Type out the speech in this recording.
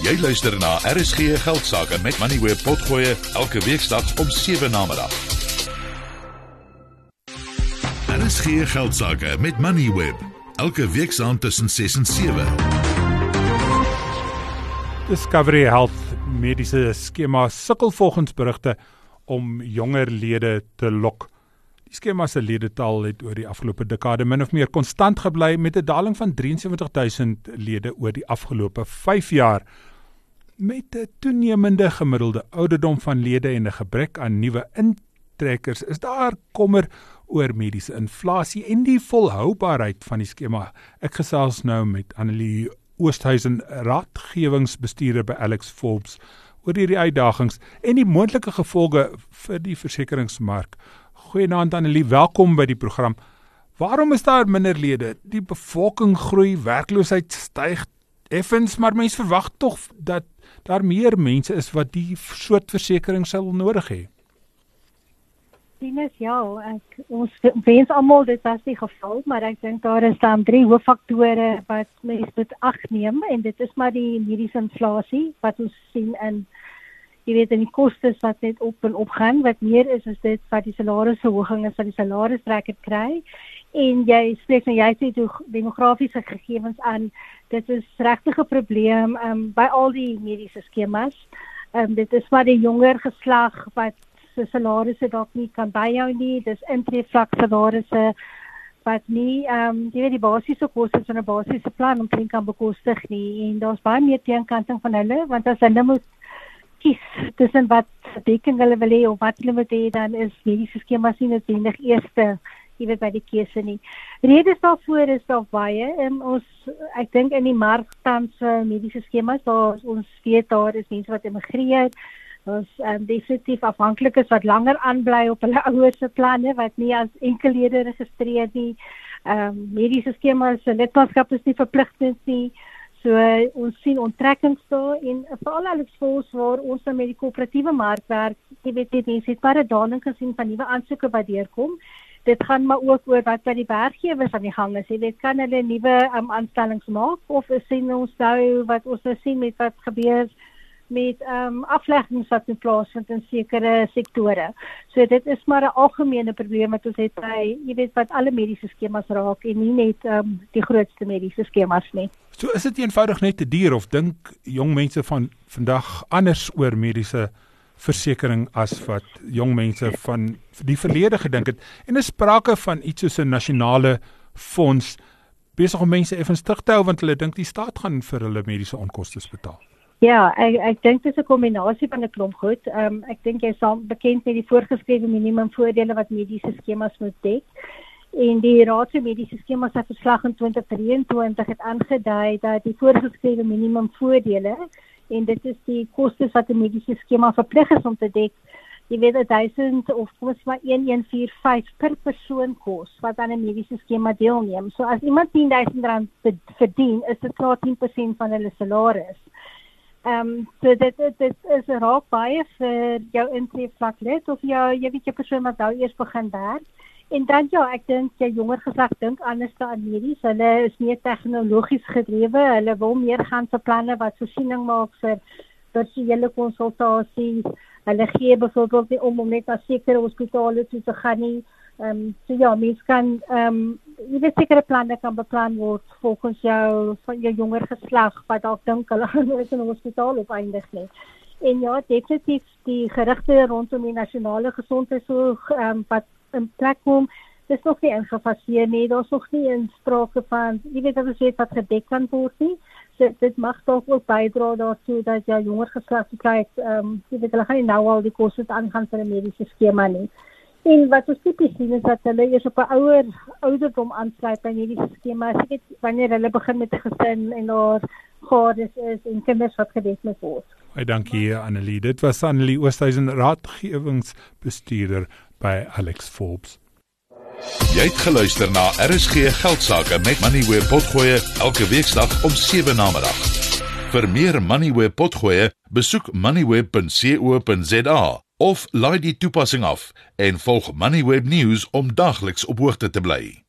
Jy luister na RSG Geldsaake met Moneyweb Potgoe elke weeksdag om 7 namiddag. RSG Geldsaake met Moneyweb elke weeksaand tussen 6 en 7. Discovery Health mediese skema sukkel volgens berigte om jonger lede te lok. Die skema se ledetal het oor die afgelope dekade min of meer konstant gebly met 'n daling van 73,000 lede oor die afgelope 5 jaar. Met 'n toenemende gemiddelde ouderdom van lede en 'n gebrek aan nuwe intrekkers is daar kommer oor mediese inflasie en die volhoubaarheid van die skema. Ek gesels nou met Annelie Oosthuizen, raadgewingsbestuurder by Alex Forbes, oor hierdie uitdagings en die moontlike gevolge vir die versekeringsmark. Goeienaand Annelie, welkom by die program. Waarom is daar minder lede? Die bevolking groei, werkloosheid styg effens, maar mens verwag tog dat daar meer mense is wat die soort versekering sal nodig hê. Tinus, ja, ons wens almal dit was die geval, maar ek dink daar is dan 3 hooffaktore wat mens moet agneem, en dit is maar die mediese inflasie wat ons sien in in die kostes wat net op en op gaan. Wat meer is dit wat die salarisverhoging is, wat die salarisstrekker kry. En jy spreek nou jy sê demografiese gegevens aan. Dit is regtig 'n probleem by al die mediese skemas. Dit is maar die jonger geslag wat se salarisse dalk nie kan byhou nie. Dis intreevlak salarisse wat nie die basiese kostes van 'n basiese plan omtrent kan bekostig nie. En daar's baie meer teenkanting van hulle, want as hulle moet kies tussen wat dekking hulle wil hê of wat hulle moet hê, dan is mediese skemas nie noodwendig eerste by die keuse nie. Redes daarvoor is daar baie. Ek dink in die mark tans mediese skemas, ons weet daar is mense wat emigreer, ons definitief afhanklikes wat langer aanbly op hulle ouers se planne wat nie as enkellede registreer nie. Mediese skemas se lidmaatskap is nie verpligtend nie. So ons sien onttrekkings daar, en veral Alex Forbes waar ons dan met die koöperatiewe mark werk, mense het maar 'n daling gesien van nuwe aansoeke wat deurkom. Dit gaan maar ook oor wat by die werkgewers aan die gang is. Kan hulle nuwe aanstellings maak, of sien ons nou wat ons sien met wat gebeur met afleggings wat in plaasvind in sekere sektore. So dit is maar 'n algemene probleem wat ons het by, wat alle mediese skemas raak, en nie net die grootste mediese skemas nie. So is dit eenvoudig net te duur, of dink jong mense van vandag anders oor mediese versekering as wat jong mense van die verlede gedink het? En is sprake van iets soos 'n nasionale fonds besig om mense effens terug te hou, want hulle dink die staat gaan vir hulle mediese onkoste betaal? Ja, ek dink dit is 'n kombinasie van 'n klomp goed. Ek dink jy is bekend met die voorgeskrewe minimumvoordele wat mediese skemas moet dek. En die Raad vir Mediese Skemas se verslag in 2023 het aangedui dat die voorgeskrewe minimumvoordele, en dit is die kostes wat 'n mediese skema verplig is om te dek, 1000 of kom ons maar 1145 per persoon kos wat aan 'n mediese skema deelneem. So as iemand R10,000 verdien, is dit klaar 10% van hulle salaris. So dit is raak baie vir jou intreevlak lid of jou persoon wat nou eers begin werk. En dan ek dink jy jonger geslag dink anders aan medies. Hulle is meer tegnologies gedrewe. Hulle wil meer gaan vir planne wat voorsiening maak vir virtuele konsultasies. Hulle gee byvoorbeeld nie om net na sekere hospitale toe te gaan nie. Mens kan sekere planne kan beplan word volgens jou jonger geslag wat dalk dink hulle gaan nooit in 'n hospitaal opeindig nie. En ja, definitief die gerigte rondom die nasionale gesondheidsorg wat in plek kom, dis nog nie ingefaseer nie. Daar's nog nie 'n sprake van, dat ons weet wat gedek kan word nie. So dit mag dalk ook bydra daartoe dat jou jonger geslag kry, hulle gaan nie nou al die kostes aangaan vir 'n mediese skema nie. En wat ons tipies sien is dat hulle eers op 'n ouderdom aansluit by mediese skemas, wanneer hulle begin met 'n gesin en daar gades is en kinders wat gedek moet word. Dankie Annelie. Dit was Annelie Oosthuizen, raadgewingsbestuurder by Alex Forbes. Jy het geluister na RSG Geldsaake met Moneyweb Potgoe elke weeksdag om 7 namiddag. Vir meer Moneyweb Potgoe, besoek moneyweb.co.za of laai die toepassing af en volg Moneyweb News om dagliks op hoogte te bly.